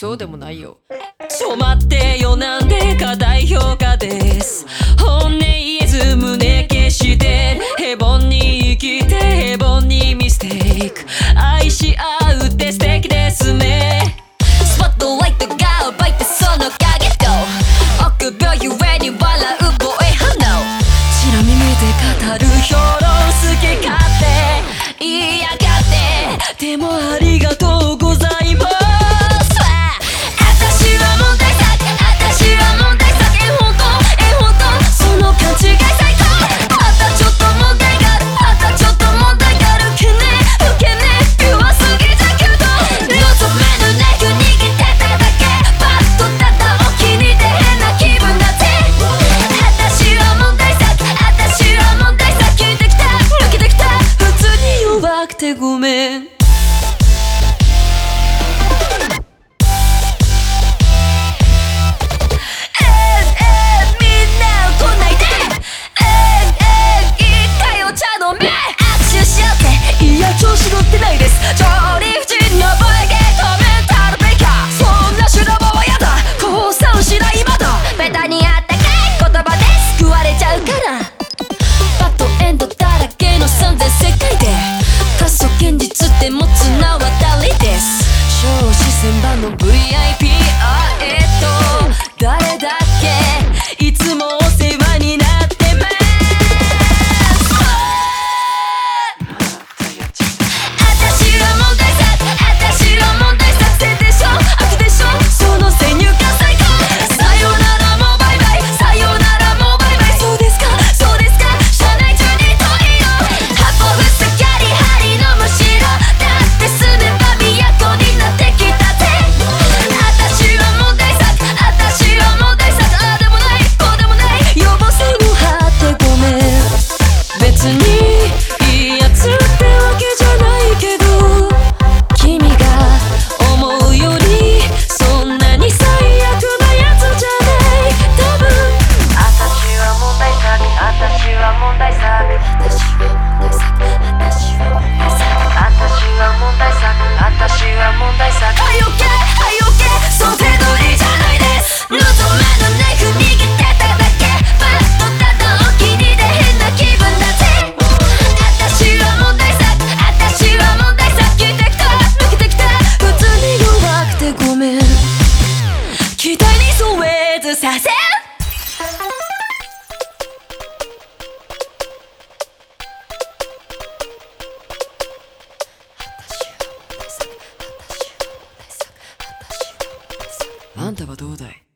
そうでもないよ。 ちょ待ってよ、なんで課題評価です。本音言えず胸消して平凡に生きて平凡にミステイク愛し合うって素敵ですね。スポットライトが奪いてその影と臆病ゆえに笑う防衛反応ちらみ目で語る評論好き勝手言いやがってでもありがとうございます。私は問題作私は問題作本当その勘違い最高あったちょっと問題があるあったちょっと問題があるけねピュアすぎたけど望めぬネク握ってただけパッとただお気に入りで変な気分だって私は問題作私は問題作聞いてきた抜けてきた普通に弱くてごめん調子乗ってないです超理不尽なボケコメンタルブレイカーそんな修羅場はやだ降参しないまだベタにあったかい言葉で救われちゃうからバッドエンドだらけの3000世界で仮想現実って持つ名は誰です超視線版の VIP 誰だっけいつもお世話になってます期待に添えずさせあんたはどうだい